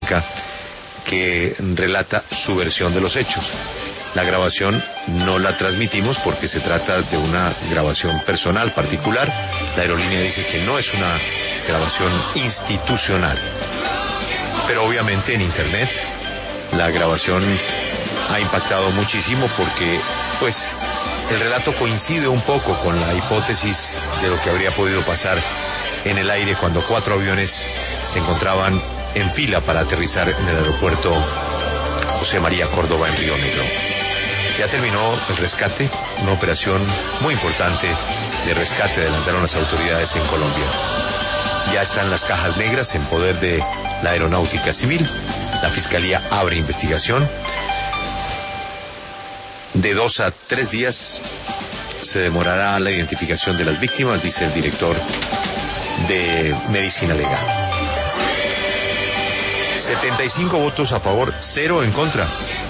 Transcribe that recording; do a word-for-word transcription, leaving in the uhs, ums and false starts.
aeronáutica que relata su versión de los hechos. La grabación no la transmitimos porque se trata de una grabación personal, particular. La aerolínea dice que no es una grabación institucional. Pero obviamente en internet la grabación ha impactado muchísimo porque, pues, el relato coincide un poco con la hipótesis de lo que habría podido pasar en el aire cuando cuatro aviones se encontraban en fila para aterrizar en el aeropuerto José María Córdoba en Río Negro. Ya terminó el rescate, una operación muy importante de rescate, adelantaron las autoridades en Colombia. Ya están las cajas negras en poder de la Aeronáutica Civil. La Fiscalía abre investigación. De dos a tres días se demorará la identificación de las víctimas, dice el director de Medicina Legal. setenta y cinco votos a favor, cero en contra.